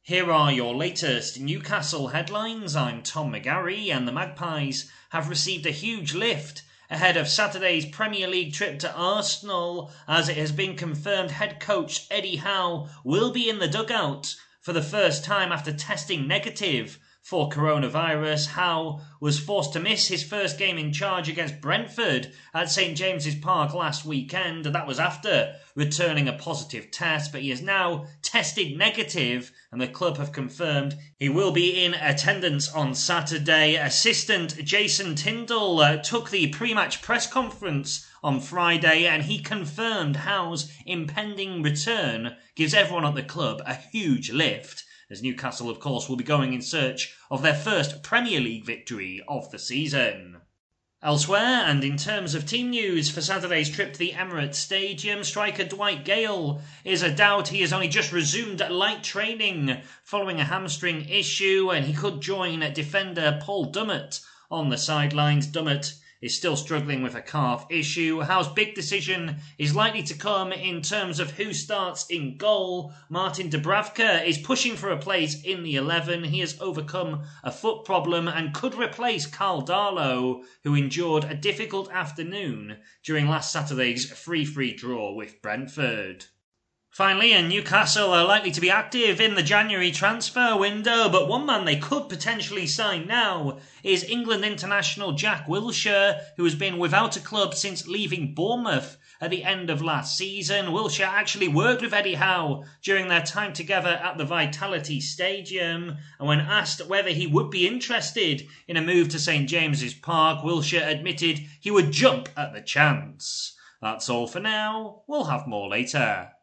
Here are your latest Newcastle headlines. I'm Tom McGarry, and the Magpies have received a huge lift ahead of Saturday's Premier League trip to Arsenal, as it has been confirmed head coach Eddie Howe will be in the dugout for the first time after testing negative for coronavirus. Howe was forced to miss his first game in charge against Brentford at St James's Park last weekend, and that was after returning a positive test, but he has now tested negative, and the club have confirmed he will be in attendance on Saturday. Assistant Jason Tindall took the pre-match press conference on Friday, and he confirmed Howe's impending return gives everyone at the club a huge lift, as Newcastle, of course, will be going in search of their first Premier League victory of the season. Elsewhere, and in terms of team news for Saturday's trip to the Emirates Stadium, striker Dwight Gale is a doubt. He has only just resumed light training following a hamstring issue, and he could join defender Paul Dummett on the sidelines. Dummett is still struggling with a calf issue. Howe's big decision is likely to come in terms of who starts in goal. Martin Dubravka is pushing for a place in the 11. He has overcome a foot problem and could replace Carl Darlow, who endured a difficult afternoon during last Saturday's 3-3 draw with Brentford. Finally, and Newcastle are likely to be active in the January transfer window, but one man they could potentially sign now is England international Jack Wilshere, who has been without a club since leaving Bournemouth at the end of last season. Wilshere actually worked with Eddie Howe during their time together at the Vitality Stadium, and when asked whether he would be interested in a move to St James's Park, Wilshere admitted he would jump at the chance. That's all for now. We'll have more later.